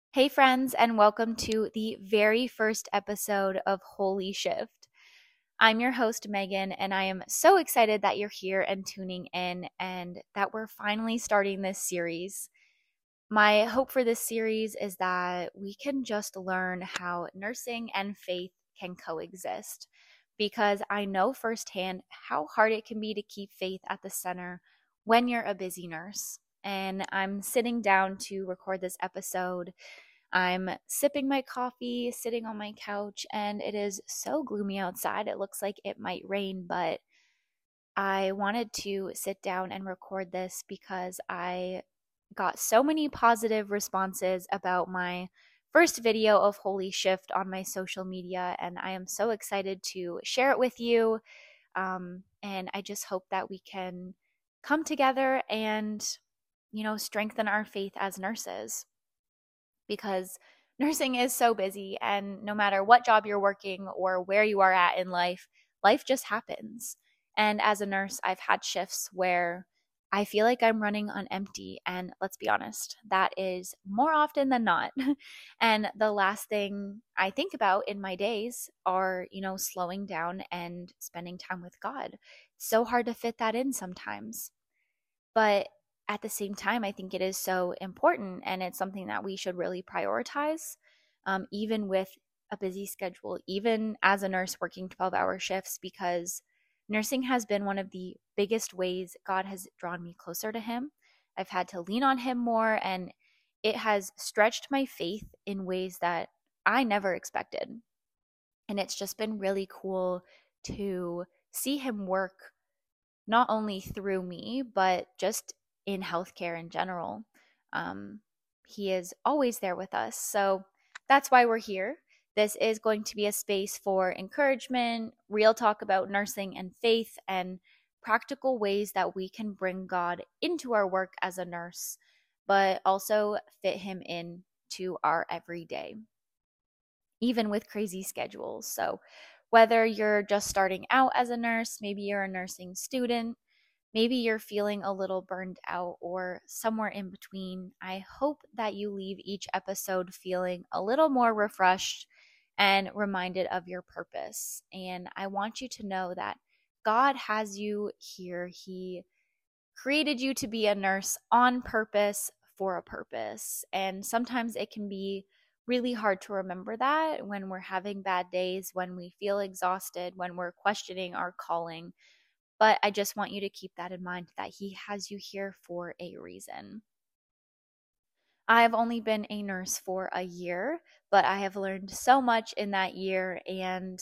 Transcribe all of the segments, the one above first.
Hey, friends, and welcome to the very first episode of Holy Shift. I'm your host, Megan, and I am so excited that you're here and tuning in and that we're finally starting this series. My hope for this series is that we can just learn how nursing and faith can coexist because I know firsthand how hard it can be to keep faith at the center when you're a busy nurse. And I'm sitting down to record this episode. I'm sipping my coffee, sitting on my couch, and it is so gloomy outside. It looks like it might rain, but I wanted to sit down and record this because I got so many positive responses about my first video of Holy Shift on my social media, and I am so excited to share it with you. And I just hope that we can come together and, strengthen our faith as nurses because nursing is so busy, and no matter what job you're working or where you are at in life, life just happens. And as a nurse, I've had shifts where I feel like I'm running on empty, and let's be honest, that is more often than not. And the last thing I think about in my days are, slowing down and spending time with God. It's so hard to fit that in sometimes. But at the same time, I think it is so important, and it's something that we should really prioritize, even with a busy schedule, even as a nurse working 12-hour shifts, because nursing has been one of the biggest ways God has drawn me closer to Him. I've had to lean on Him more, and it has stretched my faith in ways that I never expected. And it's just been really cool to see Him work not only through me, but just in healthcare in general. Um, he is always there with us. So that's why we're here. This is going to be a space for encouragement, real talk about nursing and faith, and practical ways that we can bring God into our work as a nurse, but also fit Him in to our everyday, even with crazy schedules. So, whether you're just starting out as a nurse, maybe you're a nursing student, maybe you're feeling a little burned out, or somewhere in between, I hope that you leave each episode feeling a little more refreshed and reminded of your purpose. And I want you to know that God has you here. He created you to be a nurse on purpose for a purpose. And sometimes it can be really hard to remember that when we're having bad days, when we feel exhausted, when we're questioning our calling. But I just want you to keep that in mind, that He has you here for a reason. I've only been a nurse for a year, but I have learned so much in that year. And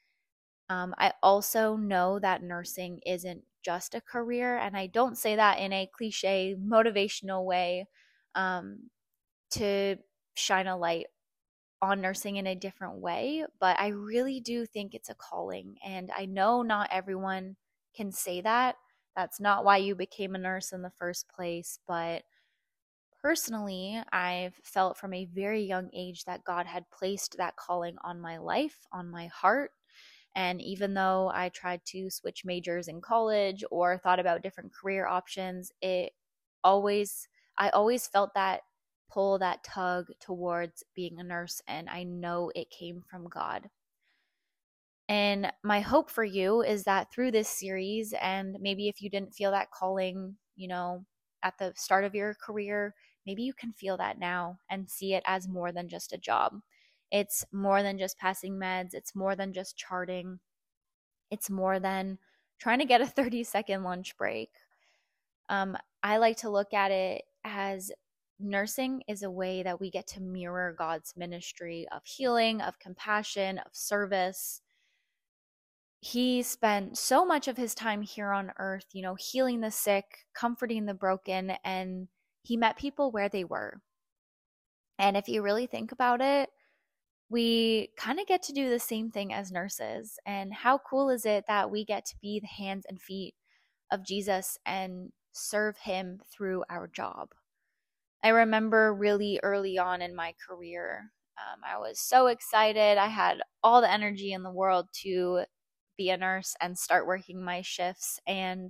I also know that nursing isn't just a career. And I don't say that in a cliche, motivational way, um, to shine a light on nursing in a different way. But I really do think it's a calling. And I know not everyone can say that. That's not why you became a nurse in the first place. But personally, I've felt from a very young age that God had placed that calling on my life, on my heart. And even though I tried to switch majors in college or thought about different career options, always, I always felt that pull, that tug towards being a nurse. And I know it came from God. And my hope for you is that through this series, and maybe if you didn't feel that calling, at the start of your career, maybe you can feel that now and see it as more than just a job. It's more than just passing meds, it's more than just charting, it's more than trying to get a 30-second lunch break. I like to look at it as nursing is a way that we get to mirror God's ministry of healing, of compassion, of service. He spent so much of his time here on earth, healing the sick, comforting the broken, and he met people where they were. And if you really think about it, we kind of get to do the same thing as nurses. And how cool is it that we get to be the hands and feet of Jesus and serve him through our job? I remember really early on in my career, I was so excited. I had all the energy in the world to be a nurse and start working my shifts. And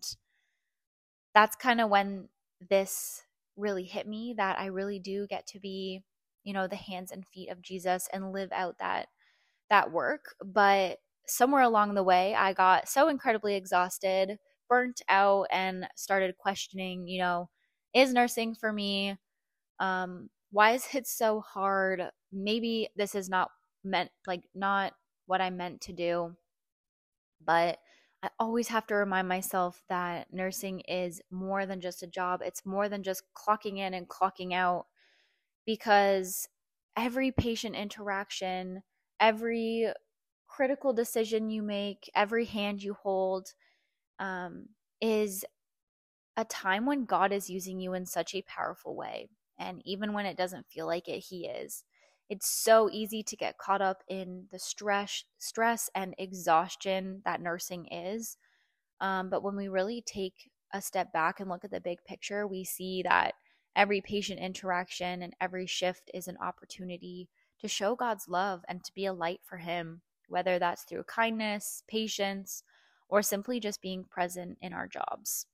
that's kind of when this really hit me, that I really do get to be, the hands and feet of Jesus and live out that work. But somewhere along the way, I got so incredibly exhausted, burnt out, and started questioning, is nursing for me? Why is it so hard? Maybe this is not not what I meant to do. But I always have to remind myself that nursing is more than just a job. It's more than just clocking in and clocking out, because every patient interaction, every critical decision you make, every hand you hold, is a time when God is using you in such a powerful way. And even when it doesn't feel like it, He is. It's so easy to get caught up in the stress and exhaustion that nursing is. But when we really take a step back and look at the big picture, we see that every patient interaction and every shift is an opportunity to show God's love and to be a light for Him, whether that's through kindness, patience, or simply just being present in our jobs.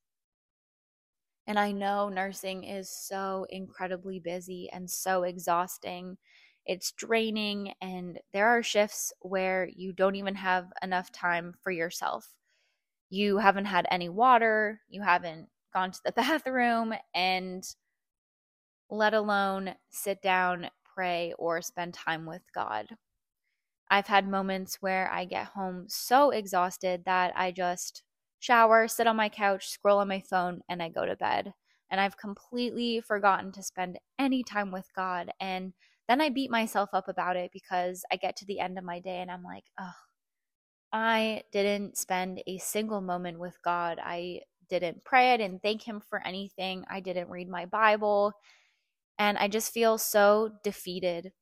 And I know nursing is so incredibly busy and so exhausting. It's draining, and there are shifts where you don't even have enough time for yourself. You haven't had any water, you haven't gone to the bathroom, and let alone sit down, pray, or spend time with God. I've had moments where I get home so exhausted that I just shower, sit on my couch, scroll on my phone, and I go to bed. And I've completely forgotten to spend any time with God. And then I beat myself up about it because I get to the end of my day and I'm like, oh, I didn't spend a single moment with God. I didn't pray. I didn't thank Him for anything. I didn't read my Bible. And I just feel so defeated.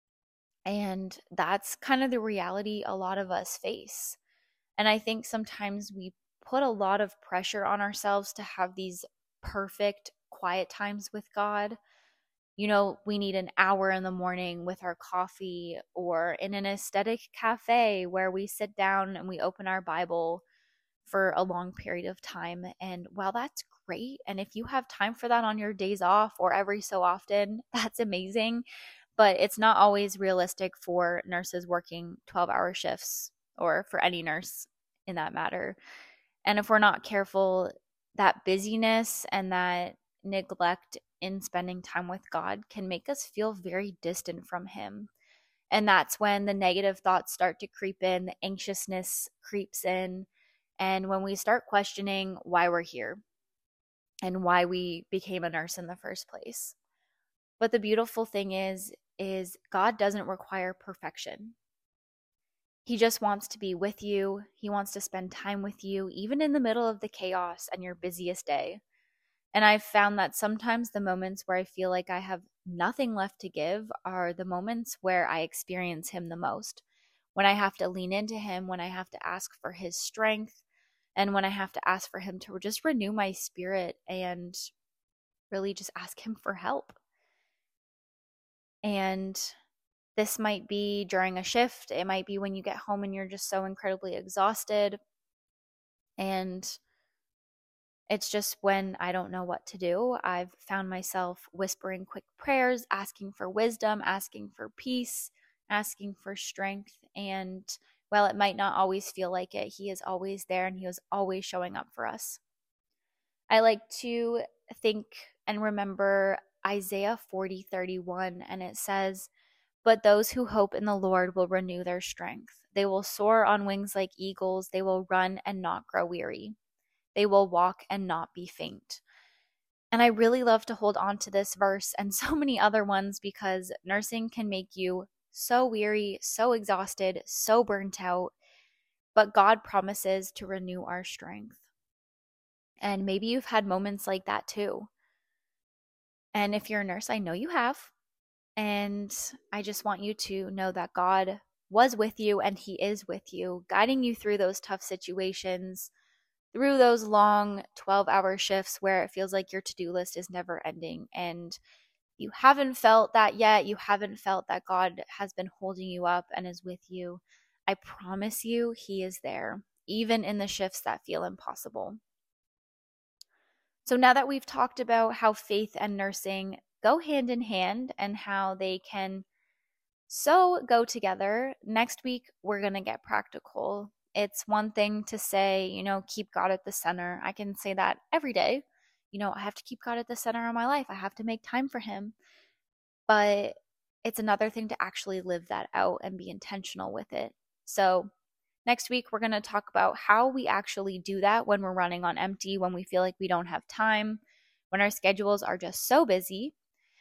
And that's kind of the reality a lot of us face. And I think sometimes we put a lot of pressure on ourselves to have these perfect quiet times with God. We need an hour in the morning with our coffee, or in an aesthetic cafe where we sit down and we open our Bible for a long period of time. And while that's great, and if you have time for that on your days off or every so often, that's amazing. But it's not always realistic for nurses working 12-hour shifts, or for any nurse in that matter. And if we're not careful, that busyness and that neglect in spending time with God can make us feel very distant from Him. And that's when the negative thoughts start to creep in, the anxiousness creeps in, and when we start questioning why we're here and why we became a nurse in the first place. But the beautiful thing is God doesn't require perfection. He just wants to be with you. He wants to spend time with you, even in the middle of the chaos and your busiest day. And I've found that sometimes the moments where I feel like I have nothing left to give are the moments where I experience Him the most. When I have to lean into Him, when I have to ask for His strength, and when I have to ask for Him to just renew my spirit and really just ask Him for help. And this might be during a shift. It might be when you get home and you're just so incredibly exhausted. And it's just when I don't know what to do. I've found myself whispering quick prayers, asking for wisdom, asking for peace, asking for strength. And while it might not always feel like it, He is always there and He is always showing up for us. I like to think and remember Isaiah 40:31, and it says, "But those who hope in the Lord will renew their strength. They will soar on wings like eagles. They will run and not grow weary. They will walk and not be faint." And I really love to hold on to this verse and so many other ones, because nursing can make you so weary, so exhausted, so burnt out. But God promises to renew our strength. And maybe you've had moments like that too. And if you're a nurse, I know you have. And I just want you to know that God was with you and He is with you, guiding you through those tough situations, through those long 12-hour shifts where it feels like your to-do list is never ending. And you haven't felt that yet. You haven't felt that God has been holding you up and is with you. I promise you, He is there, even in the shifts that feel impossible. So now that we've talked about how faith and nursing go hand in hand and how they can so go together. Next week, we're going to get practical. It's one thing to say, keep God at the center. I can say that every day. I have to keep God at the center of my life. I have to make time for Him. But it's another thing to actually live that out and be intentional with it. So next week, we're going to talk about how we actually do that when we're running on empty, when we feel like we don't have time, when our schedules are just so busy.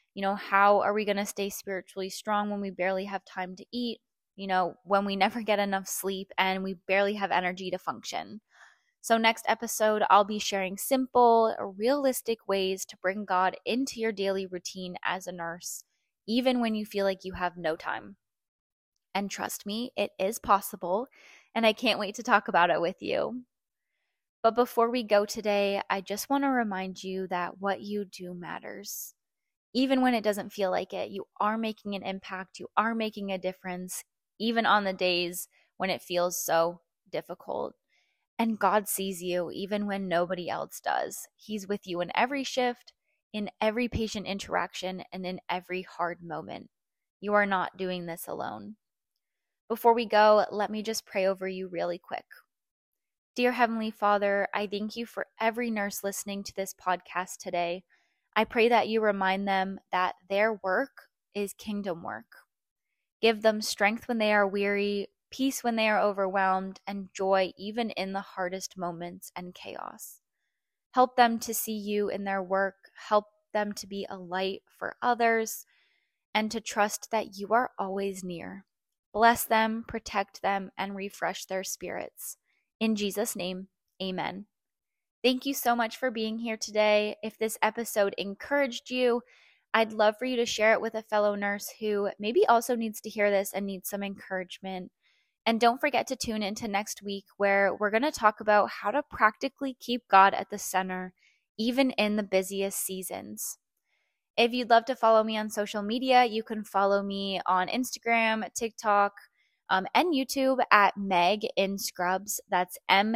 How are we going to stay spiritually strong when we barely have time to eat? When we never get enough sleep and we barely have energy to function. So next episode, I'll be sharing simple, realistic ways to bring God into your daily routine as a nurse, even when you feel like you have no time. And trust me, it is possible, and I can't wait to talk about it with you. But before we go today, I just want to remind you that what you do matters. Even when it doesn't feel like it, you are making an impact, you are making a difference, even on the days when it feels so difficult. And God sees you even when nobody else does. He's with you in every shift, in every patient interaction, and in every hard moment. You are not doing this alone. Before we go, let me just pray over you really quick. Dear Heavenly Father, I thank you for every nurse listening to this podcast today. I pray that you remind them that their work is kingdom work. Give them strength when they are weary, peace when they are overwhelmed, and joy even in the hardest moments and chaos. Help them to see you in their work. Help them to be a light for others and to trust that you are always near. Bless them, protect them, and refresh their spirits. In Jesus' name, amen. Thank you so much for being here today. If this episode encouraged you, I'd love for you to share it with a fellow nurse who maybe also needs to hear this and needs some encouragement. And don't forget to tune into next week where we're going to talk about how to practically keep God at the center, even in the busiest seasons. If you'd love to follow me on social media, you can follow me on Instagram, TikTok, and YouTube at Meg in Scrubs. That's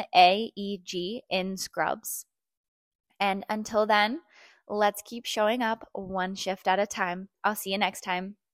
MAEG in Scrubs. And until then, let's keep showing up one shift at a time. I'll see you next time.